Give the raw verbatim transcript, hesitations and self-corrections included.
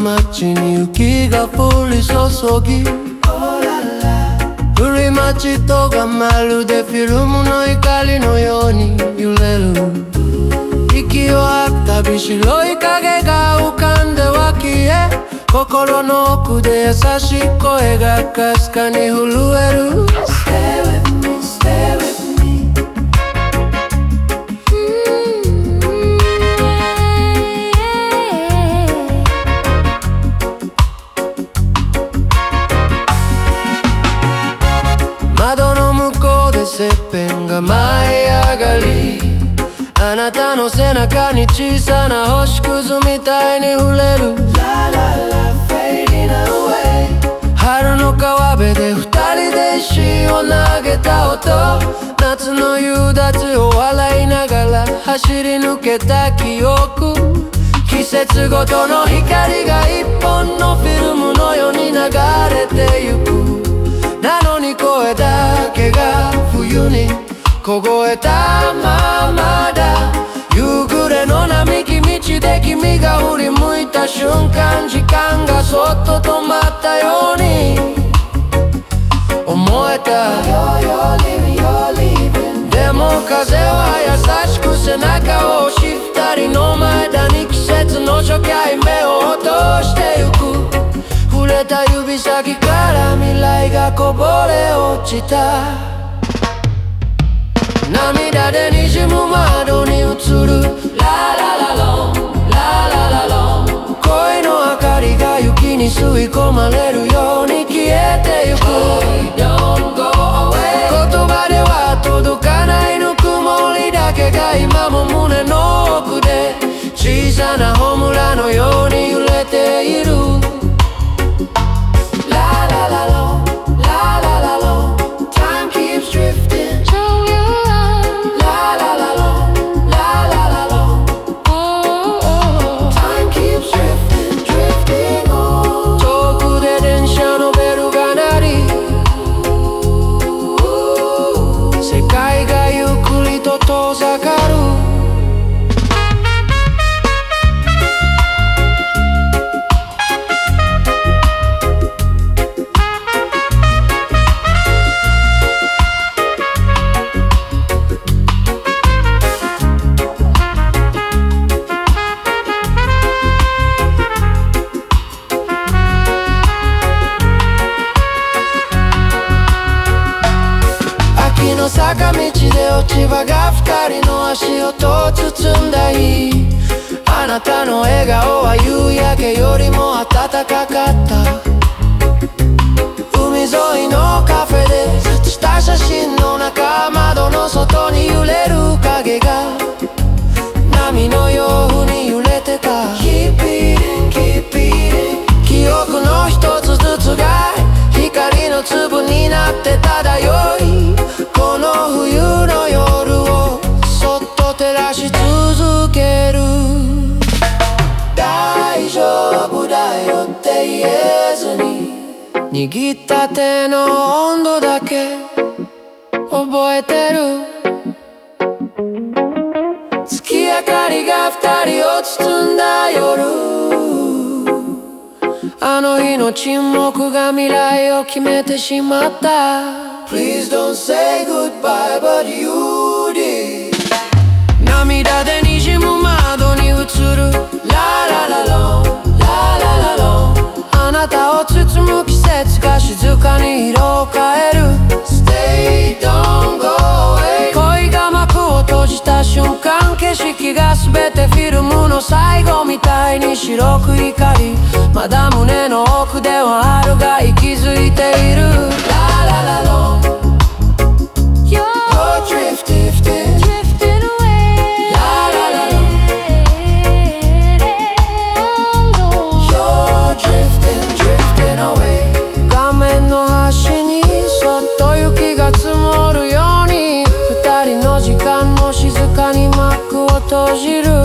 街に雪が降り注ぎ、古い街とがまるでフィルムの光のように揺れる。息を吐くたび白い影が浮かんでは消え、心の奥で優しい声がかすかに震える。 Stay with me, stay with me、窓の向こうで切片が舞い上がり、あなたの背中に小さな星屑みたいに触れる。春の川辺で二人で石を投げた音、夏の夕立を笑いながら走り抜けた記憶。季節ごとの光が一本のフィルムのように流れてゆく。なのに声だけが冬に凍えたままだ。夕暮れの並木道で君が振り向いた瞬間、時間がそっと止まったように思えた。でも風は優しく背中を押し、二人の前だに季節の初回目を落としてゆく。触れた指先から未来がこぼれ落ちた。涙で滲む窓に映るラララロン、ラララロン。恋の明かりが雪に吸い込まれるように消えてゆく。 Don't go away、 言葉では届かないぬくもりだけが今も胸の奥で小さな炎のように揺れている。ラララロン、ラララロン、 Time keeps drifting。坂道で落ち葉が二人の足音を包んだ日、あなたの笑顔は夕焼けよりも暖かかった。海沿いのカフェで写した写真の中、窓の外に揺れる影が波のように揺れてた。 Keep beating, keep beating、 記憶の一つずつが光の粒になって漂い、この冬の夜をそっと照らし続ける。大丈夫だよって言えずに握った手の温度だけ覚えてる。月明かりが二人を包んだ夜、あの日の沈黙が未来を決めてしまった。Please don't say goodbye, but you did。 涙で滲む窓に映るラララロン、ラララロン。あなたを包む季節が静かに色を変える。 Stay, don't go away。 恋が幕を閉じた瞬間、景色が全てフィルムの最後みたいに白く光り、まだ胸の奥では春が息づいている。ラララロン、閉じる。